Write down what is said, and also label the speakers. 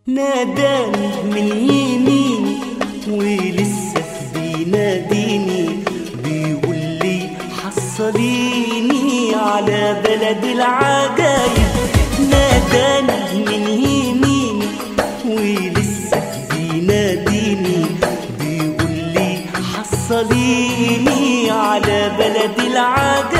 Speaker 1: ناداني من يميني ولسه بيناديني، بيقول لي حصليني على بلد العجايب. ناداني من يميني ولسه بيناديني، بيقول لي حصليني على بلد العجايب.